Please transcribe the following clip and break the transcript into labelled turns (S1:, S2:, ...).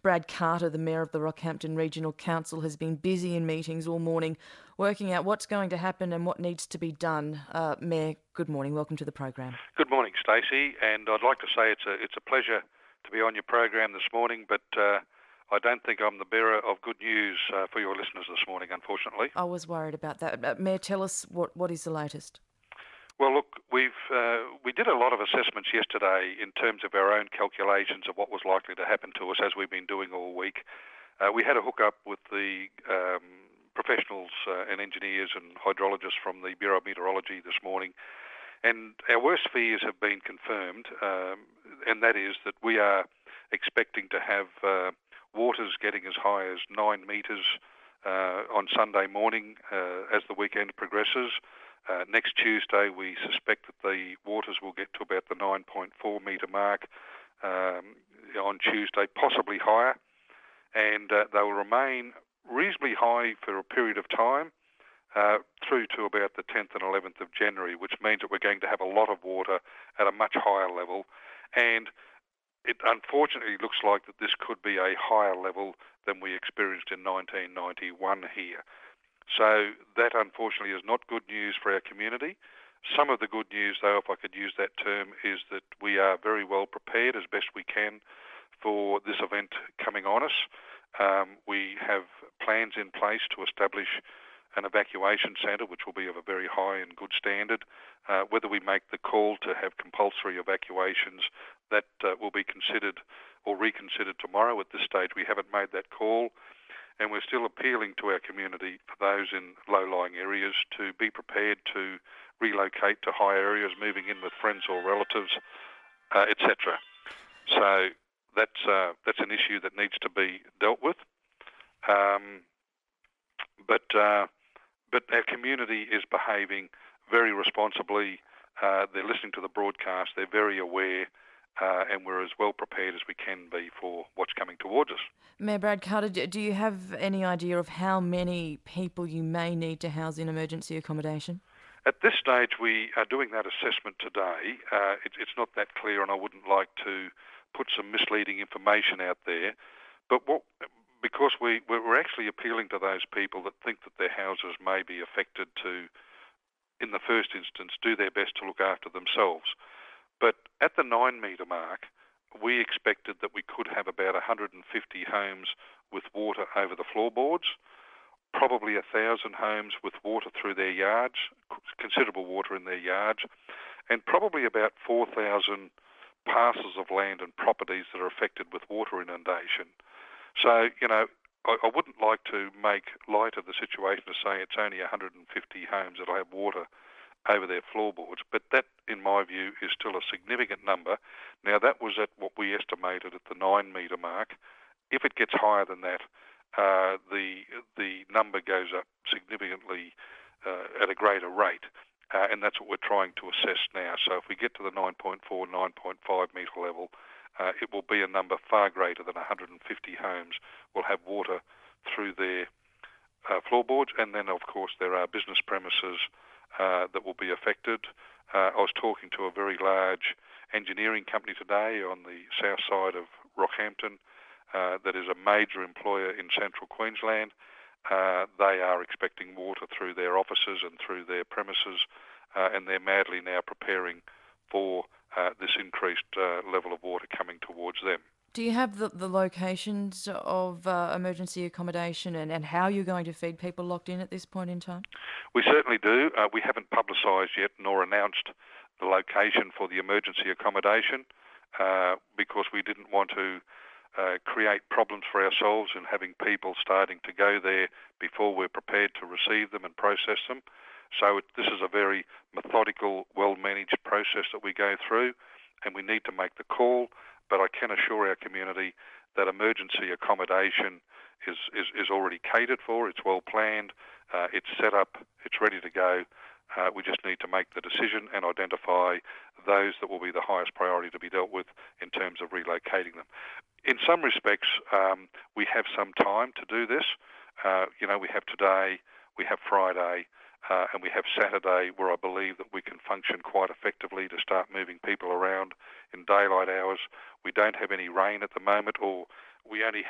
S1: Brad Carter, the Mayor of the Rockhampton Regional Council, has been busy in meetings all morning working out what's going to happen and what needs to be done. Mayor, good morning. Welcome to the program.
S2: Good morning, Stacey, and I'd like to say it's a pleasure to be on your program this morning, but I don't think I'm the bearer of good news for your listeners this morning, unfortunately.
S1: I was worried about that. Mayor, tell us what is the latest?
S2: Well, look, we did a lot of assessments yesterday in terms of our own calculations of what was likely to happen to us, as we've been doing all week. We had a hook-up with the professionals and engineers and hydrologists from the Bureau of Meteorology this morning, and our worst fears have been confirmed, and that is that we are expecting to have waters getting as high as 9 metres on Sunday morning as the weekend progresses. Next Tuesday, we suspect that the waters will get to about the 9.4 metre mark on Tuesday, possibly higher, and they will remain reasonably high for a period of time through to about the 10th and 11th of January, which means that we're going to have a lot of water at a much higher level, and it unfortunately looks like that this could be a higher level than we experienced in 1991 here. So that, unfortunately, is not good news for our community. Some of the good news, though, if I could use that term, is that we are very well prepared as best we can for this event coming on us. We have plans in place to establish an evacuation centre, which will be of a very high and good standard. Whether we make the call to have compulsory evacuations, that will be considered or reconsidered tomorrow. At this stage, we haven't made that call. And we're still appealing to our community, for those in low-lying areas, to be prepared to relocate to high areas, moving in with friends or relatives, etc. So that's an issue that needs to be dealt with. But our community is behaving very responsibly. They're listening to the broadcast. They're very aware. And we're as well prepared as we can be for what's coming towards us.
S1: Mayor Brad Carter, do you have any idea of how many people you may need to house in emergency accommodation?
S2: At this stage, we are doing that assessment today. It's not that clear, and I wouldn't like to put some misleading information out there. But because we're actually appealing to those people that think that their houses may be affected to, in the first instance, do their best to look after themselves. But at the 9 metre mark, we expected that we could have about 150 homes with water over the floorboards, probably 1,000 homes with water through their yards, considerable water in their yards, and probably about 4,000 parcels of land and properties that are affected with water inundation. So, I wouldn't like to make light of the situation to say it's only 150 homes that will have water over their floorboards, but that, in my view, is still a significant number. Now, that was at what we estimated at the 9 metre mark. If it gets higher than that, the number goes up significantly at a greater rate, and that's what we're trying to assess now. So if we get to the 9.4, 9.5 metre level, it will be a number far greater than 150 homes will have water through their floorboards, and then, of course, there are business premises that will be affected. I was talking to a very large engineering company today on the south side of Rockhampton that is a major employer in central Queensland. They are expecting water through their offices and through their premises, and they're madly now preparing for this increased level of water coming towards them.
S1: Do you have the locations of emergency accommodation and how you're going to feed people locked in at this point in time?
S2: We certainly do. We haven't publicised yet nor announced the location for the emergency accommodation because we didn't want to create problems for ourselves in having people starting to go there before we're prepared to receive them and process them. So this is a very methodical, well-managed process that we go through, and we need to make the call. But I can assure our community that emergency accommodation is already catered for, it's well planned, it's set up, it's ready to go. We just need to make the decision and identify those that will be the highest priority to be dealt with in terms of relocating them. In some respects, we have some time to do this. We have today, we have Friday, and we have Saturday, where I believe that we can function quite effectively to start moving people around in daylight hours. We don't have any rain at the moment, or we only